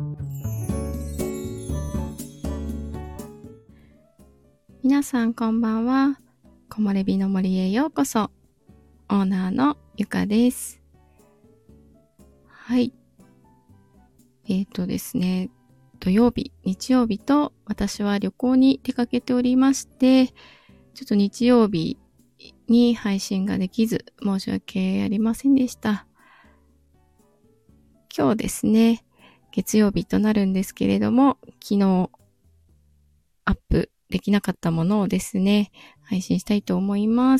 皆さんこんばんは。木漏れ日の森へようこそ。オーナーのゆかです。はい。ですね、土曜日、日曜日と私は旅行に出かけておりまして、ちょっと日曜日に配信ができず申し訳ありませんでした。今日ですね、月曜日となるんですけれども、昨日アップできなかったものをですね、配信したいと思います。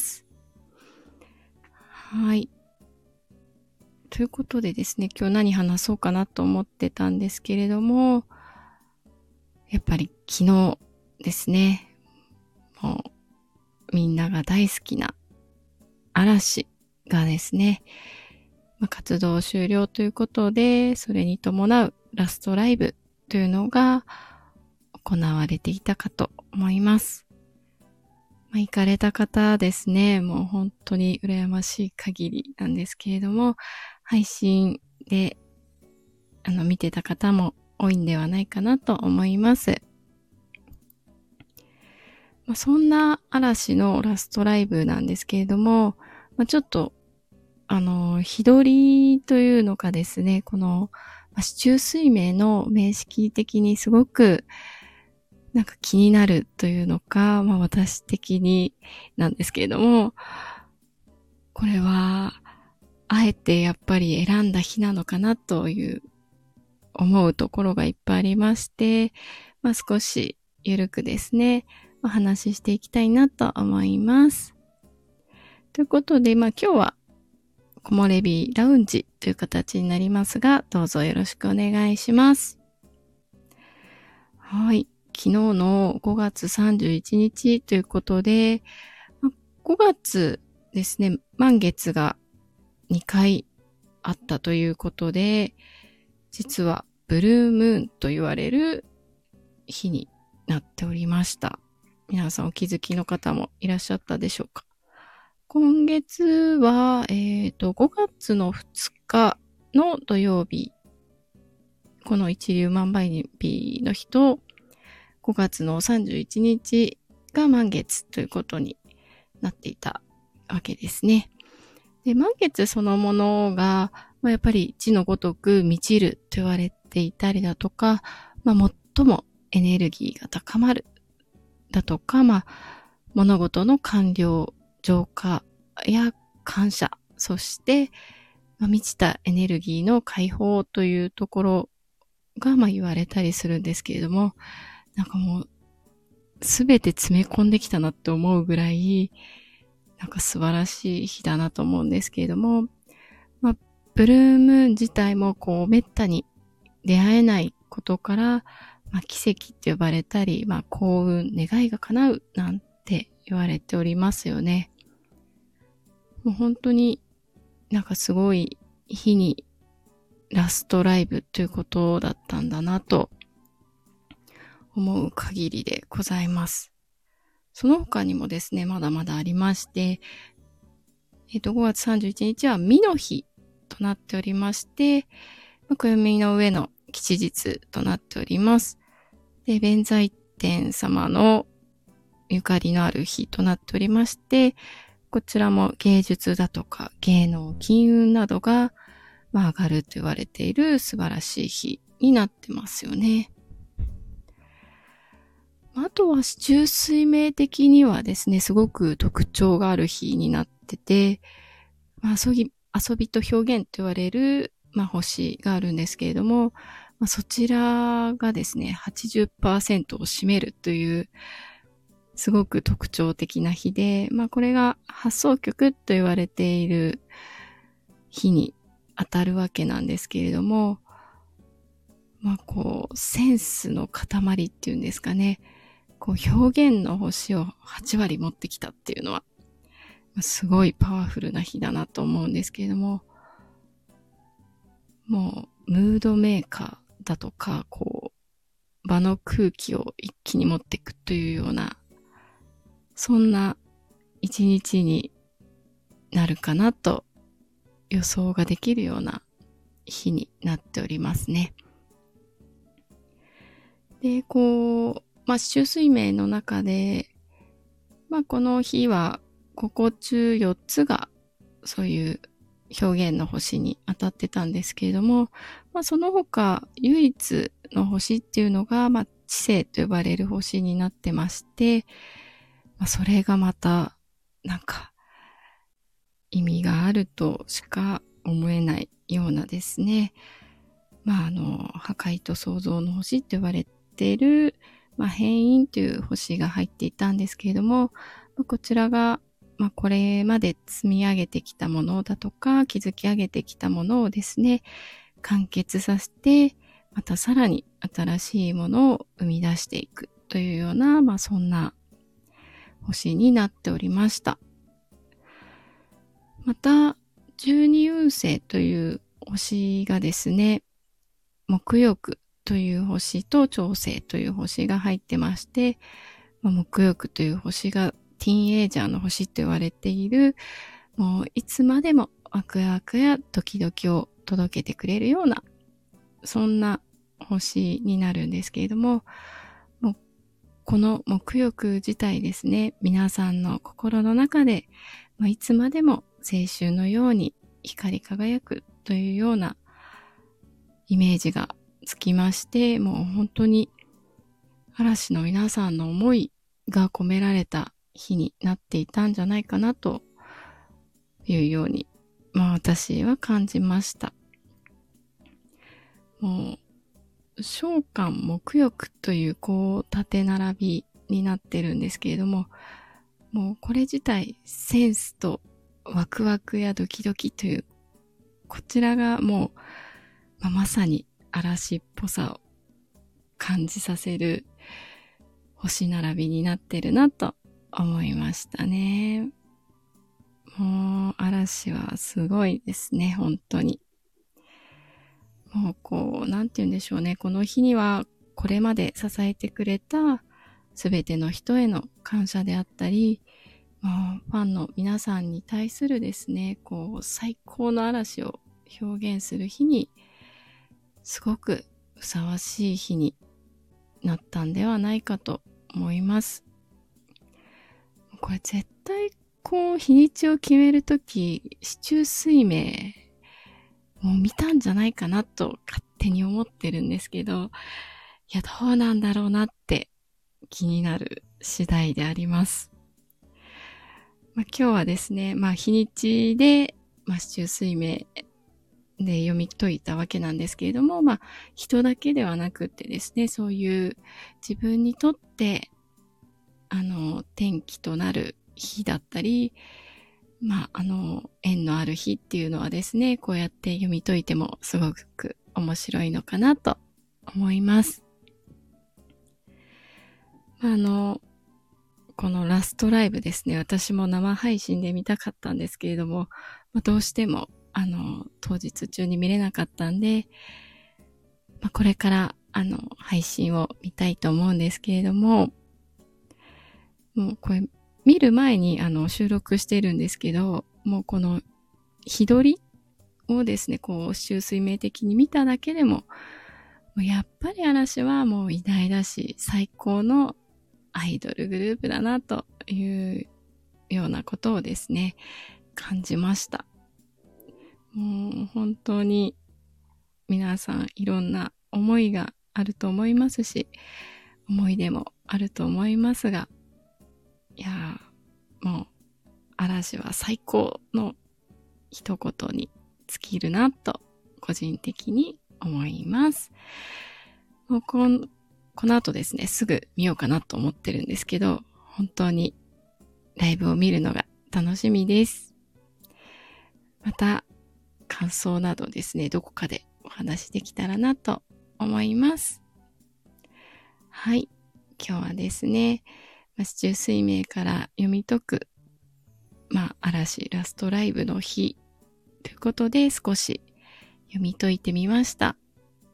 はい。ということでですね、今日何話そうかなと思ってたんですけれども、やっぱり昨日ですね、もうみんなが大好きな嵐がですね、活動終了ということで、それに伴うラストライブというのが行われていたかと思います。行かれた方ですね、もう本当に羨ましい限りなんですけれども、配信で見てた方も多いんではないかなと思います。そんな嵐のラストライブなんですけれども、ちょっと日取りというのかですね、この四柱推命の名式的にすごくなんか気になるというのか、私的になんですけれども、これはあえてやっぱり選んだ日なのかなという思うところがいっぱいありまして、少しゆるくですね、お話ししていきたいなと思います。ということで、今日は木漏れ日ラウンジという形になりますが、どうぞよろしくお願いします。はい。昨日の5月31日ということで、5月ですね、満月が2回あったということで、実はブルームーンと言われる日になっておりました。皆さんお気づきの方もいらっしゃったでしょうか。今月は、5月の2日の土曜日、この一粒万倍日の日と、5月の31日が満月ということになっていたわけですね。で、満月そのものが、やっぱり字のごとく満ちると言われていたりだとか、最もエネルギーが高まるだとか、物事の完了、浄化や感謝、そして、満ちたエネルギーの解放というところが、言われたりするんですけれども、なんかもう、すべて詰め込んできたなって思うぐらい、なんか素晴らしい日だなと思うんですけれども、ブルームーン自体も滅多に出会えないことから、奇跡って呼ばれたり、幸運、願いが叶うなんて言われておりますよね。もう本当になんかすごい日にラストライブということだったんだなと思う限りでございます。その他にもですね、まだまだありまして、5月31日は美の日となっておりまして、暦の上の吉日となっております。で、弁財天様のゆかりのある日となっておりまして、こちらも芸術だとか芸能、金運などが、上がると言われている素晴らしい日になってますよね。あとは四柱推命的にはですね、すごく特徴がある日になってて、遊びと表現と言われる、星があるんですけれども、そちらがですね、80% を占めるという、すごく特徴的な日で、これが発想曲と言われている日に当たるわけなんですけれども、センスの塊っていうんですかね、表現の星を8割持ってきたっていうのは、すごいパワフルな日だなと思うんですけれども、もう、ムードメーカーだとか、場の空気を一気に持っていくというような、そんな一日になるかなと予想ができるような日になっておりますね。 で、四柱推命の中で、この日は、ここ中4つが、そういう表現の星に当たってたんですけれども、その他、唯一の星っていうのが、知性と呼ばれる星になってまして、それがまた、意味があるとしか思えないようなですね。破壊と創造の星と呼ばれている、変因という星が入っていたんですけれども、こちらが、これまで積み上げてきたものだとか、築き上げてきたものをですね、完結させて、またさらに新しいものを生み出していくというような、そんな星になっておりました。また、十二運星という星がですね、木欲という星と長星という星が入ってまして、木欲という星がティーンエイジャーの星と言われている、もういつまでもワクワクやドキドキを届けてくれるような、そんな星になるんですけれども、もうこの木欲自体ですね、皆さんの心の中で、いつまでも青春のように光り輝くというようなイメージがつきまして、もう本当に嵐の皆さんの思いが込められた日になっていたんじゃないかなというように、私は感じました。もう、召喚木欲という縦並びになってるんですけれども、もうこれ自体センスとワクワクやドキドキという、こちらがもう、まさに嵐っぽさを感じさせる星並びになってるなと思いましたね。もう嵐はすごいですね、本当に。もうなんて言うんでしょうね。この日にはこれまで支えてくれたすべての人への感謝であったり、ファンの皆さんに対するですね、最高の嵐を表現する日に、すごくふさわしい日になったんではないかと思います。これ絶対日にちを決めるとき、四柱推命もう見たんじゃないかなと勝手に思ってるんですけど、いや、どうなんだろうなって気になる次第であります。今日はですね、日にちで、四柱推命で読み解いたわけなんですけれども、人だけではなくってですね、そういう自分にとって、転機となる日だったり、縁のある日っていうのはですね、こうやって読み解いてもすごく面白いのかなと思います。このラストライブですね、私も生配信で見たかったんですけれども、どうしても、当日中に見れなかったんで、これから、配信を見たいと思うんですけれども、もうこれ、見る前に、収録してるんですけど、もうこの、日取りをですね、四柱推命的に見ただけでも、やっぱり嵐はもう偉大だし、最高のアイドルグループだなというようなことをですね、感じました。もう本当に皆さんいろんな思いがあると思いますし、思い出もあると思いますが、いやもう嵐は最高の一言に尽きるなと個人的に思います。もうこの後ですね、すぐ見ようかなと思ってるんですけど、本当にライブを見るのが楽しみです。また感想などですね、どこかでお話できたらなと思います。はい、今日はですね、四柱推命から読み解く、嵐ラストライブの日ということで少し読み解いてみました。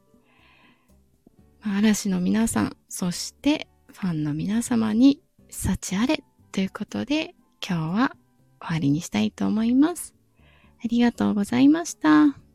嵐の皆さん、そしてファンの皆様に幸あれということで今日は終わりにしたいと思います。ありがとうございました。